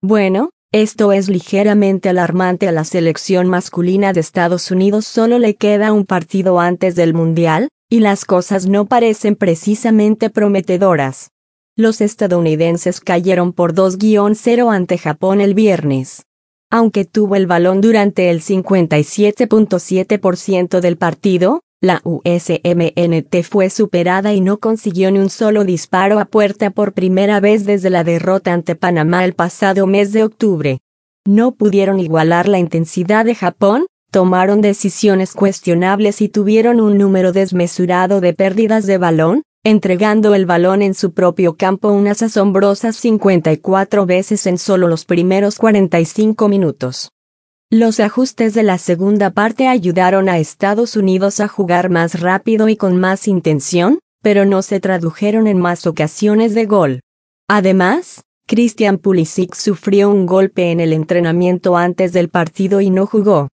Bueno, esto es ligeramente alarmante. A la selección masculina de Estados Unidos solo le queda un partido antes del Mundial, y las cosas no parecen precisamente prometedoras. Los estadounidenses cayeron por 2-0 ante Japón el viernes. Aunque tuvo el balón durante el 57.7% del partido, la USMNT fue superada y no consiguió ni un solo disparo a puerta por primera vez desde la derrota ante Panamá el pasado mes de octubre. No pudieron igualar la intensidad de Japón, tomaron decisiones cuestionables y tuvieron un número desmesurado de pérdidas de balón, entregando el balón en su propio campo unas asombrosas 54 veces en solo los primeros 45 minutos. Los ajustes de la segunda parte ayudaron a Estados Unidos a jugar más rápido y con más intención, pero no se tradujeron en más ocasiones de gol. Además, Christian Pulisic sufrió un golpe en el entrenamiento antes del partido y no jugó.